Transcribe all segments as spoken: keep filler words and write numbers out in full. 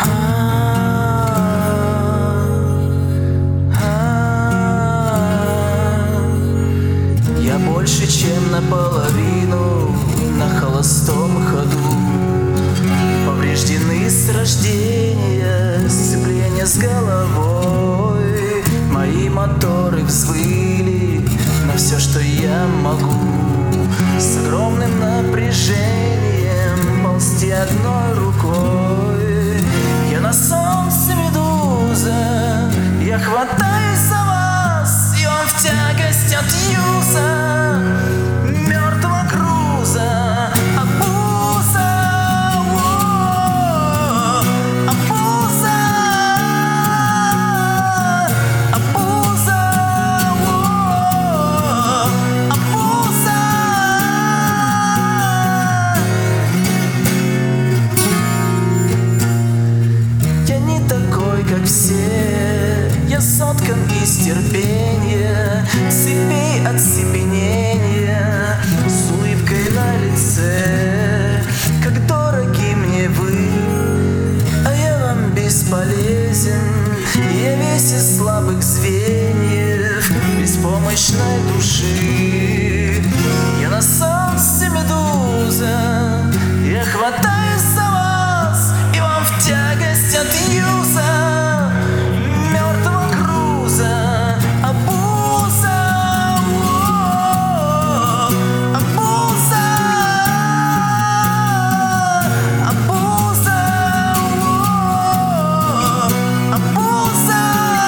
Я больше, чем наполовину на холостом ходу. Повреждены с рождения, сцепление с головой. Мои моторы взвыли на все, что я могу. С огромным напряжением ползти одной рукой. Я на солнце медуза, я хватаюсь за вас, и он в тягость от юза мертвого груза. Обуза, о, обуза, обуза, о, обуза. Я не такой, как все, я соткан из терпения, цепей оцепенения, с улыбкой на лице. Как дороги мне вы, а я вам бесполезен. Я весь из слабых звеньев беспомощной души. Я на солнце медуза, я хватаюсь за вас, и вам в тягость от юза мертвого груза. Обуза, о, обуза, обуза, о, обуза.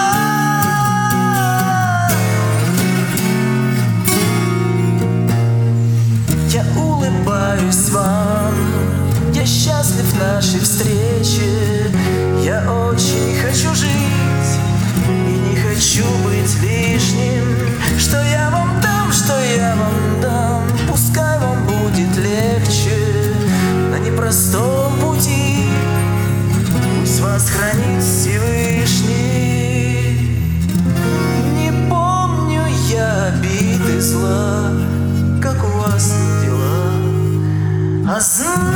Я улыбаюсь вам, я счастлив нашей встрече. Я очень хочу жить и не хочу быть лишним. Что я вам дам, что я вам дам, пускай вам будет легче на непростом пути. Пусть вас хранит Всевышний. Не помню я обид и зла, как у вас дела, а знаю,